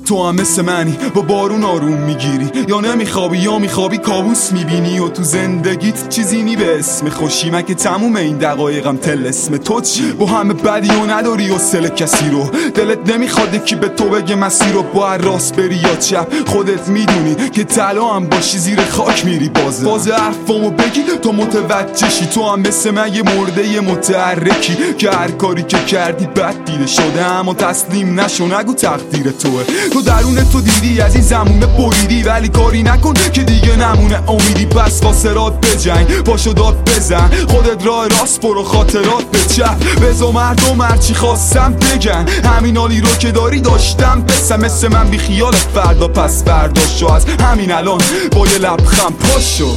تو هم مثل منی با بارون آروم میگیری، یا نمیخوابی یا میخوابی کابوس میبینی، و تو زندگیت چیزی نی به اسم خوشی، مگه تموم این دقایقم تل اسم تو چی؟ با همه بدی و نداری حوصله کسی رو، دلت نمیخواد یکی به تو بگه مسیر رو باید راست بری یا چپ، خودت میدونی که طلا هم باشی زیر خاک میری. بازه حرفامو بگی تو متوجه شی، تو هم مثل من یه مرده متحرکی که هر کاری که کردی بد دیده شده، اما تسلیم نشو نگو تقدیر توه. تو درون تو دیدی از این زمونه بریدی، ولی کاری نکن که دیگه نمونه امیدی، پس واسه رات بجنگ پاشو داد بزن، خودت راه راست برو خاطرات به چپ، بزا مردم هرچی خواستم بگن، همین حالی رو که داری داشتم بسم، مثل من بی خیال فردا پس برداشت، از همین الان با یه لبخند پاشو.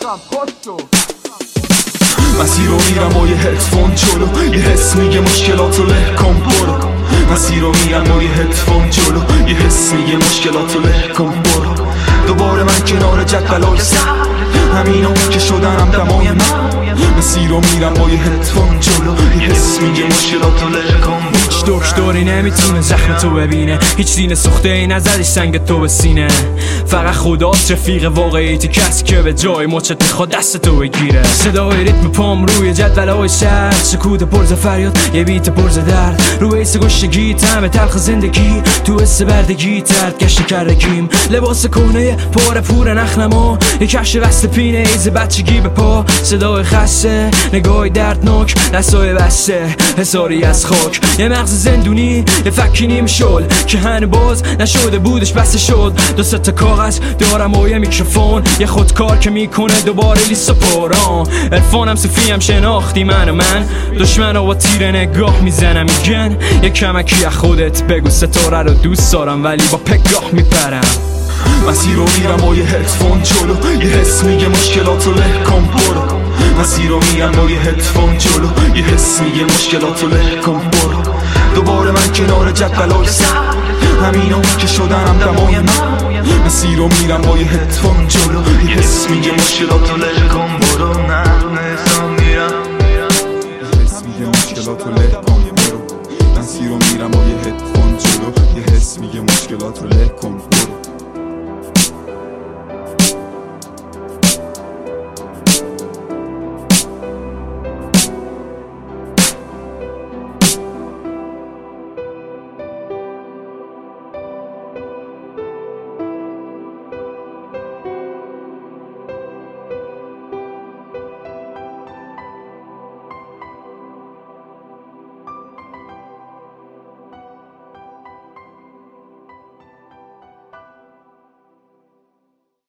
مسیر رو میرم با یه هدفون جلو، یه حس میگه مشکلاتو له کن برو، مسیر رو میرم با یه هدفون جلو، یه حس میگه مشکلاتو له کن برو، دوباره من کنار جدولای سر همینو که شدنم دمای من، مسیر رو میرم با یه هدفون جلو، یه حس میگه مشکلاتو له کن برو. هیچ دکتری نمیتونه زخم تو ببینه، هیچ سینه سوخته ای نزدیش سنگ تو به سینه، فقط خداست رفیق واقعیتی، کسی که به جای مچت میخواد دست تو بگیره. صدای ریتم پام روی جدولای شهر، سکوت پرز فریاد یه بیت پرز درد، رو ایس گشتگی طعم تلخ زندگی، تو حس بردگی ترد گشت کردگیم، لباس کهنه پاره پور نخنما، یه کفش بسته پینه ایز بچگی به پا، صدای خسته نگاه دردناک دستای بسته حساری از خاک، یه مغز زندونی یه فکی نیم شل که هنو باز نشده بودش بسته شد، دو سه تا کاغذ دارم و یه میکروفون، یه خودکار که میکنه دوباره لیست و پران، عرفانم صوفیم شناختی من دشمن رو با تیر نگاه میزنم، میگن یه کمکی از خودت بگو، ستاره رو دوست دارم ولی با پگاه میپرم. مسیر رو میرم با یه هدفون جلو، یه حس میگه مشکلاتو له کن برو، مسیر رو میرم با یه هدفون جلو، یه حس میگه مشکلاتو له کن برو، دوباره من کنار جدولای سر همینو که شدنم دمای من، مسیر رو میرم با یه هدفون جلو، یه حس میگه مشکلاتو له کن برو، نرونستم میرم یه حس میگه مشکلاتو له کن برو، مسیر رو میرم با یه هدفون جلو، یه حس میگه مشکلاتو له کن.